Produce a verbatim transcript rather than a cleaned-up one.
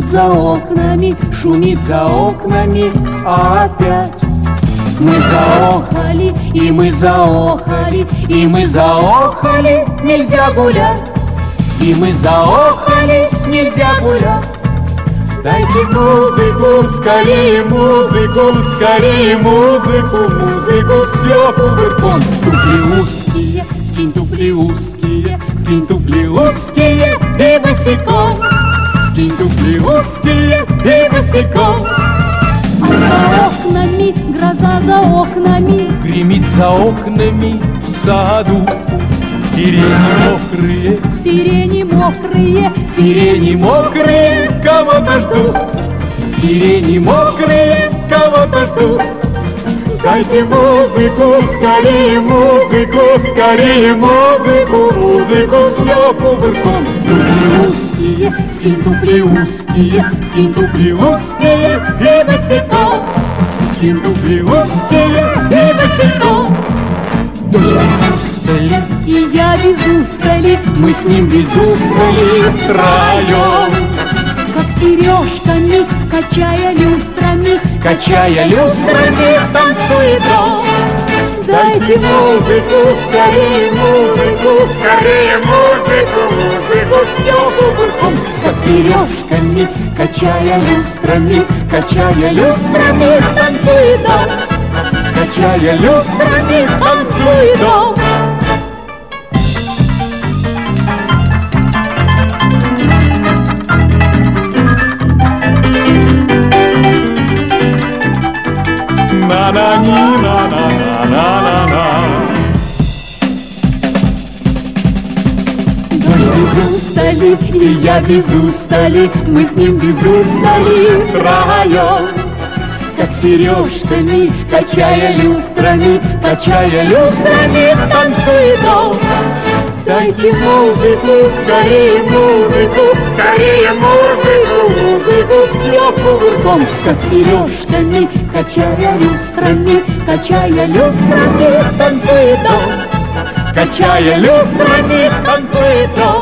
Бьет за окнами, шумит за окнами опять. Мы заохали, и мы заохали, и мы заохали, нельзя гулять. И мы заохали, нельзя гулять. Дайте музыку, скорее музыку, скорее музыку, музыку, все кувырком. Туфли узкие, скинь туфли узкие, скинь туфли узкие и босиком. Скинь туфли узкие и босиком. А за окнами, гроза за окнами, гремит за окнами в саду. Сирени мокрые, сирени мокрые, сирени мокрые кого-то ждут. Сирени мокрые кого-то ждут. Дайте музыку, скорее музыку, скорее музыку, музыку, все кувырком. Туфли узкие, скинь туфли узкие, скинь туфли узкие и босиком. Скинь туфли узкие и босиком. Дождь без устали, и я без устали, мы с ним без устали втроем. как сережками, качая люстрами, Качая люстрами, танцует дом. дайте музыку, скорее музыку, скорее музыку, музыку, все кувырком. Как сережками, качая люстрами, качая люстрами, танцует дом. Качая люстрами, танцует дом. На-на-ни-на-на-на-на-на. без устали, и я без устали, мы с ним без устали втроем. Как сережками, качая люстрами, качая люстрами, танцует дом. Дайте музыку, скорее музыку, скорее музыку, музыку, все кувырком. Как сережками, качая люстрами, качая люстрами, танцует дом. Качая люстрами, танцует дом.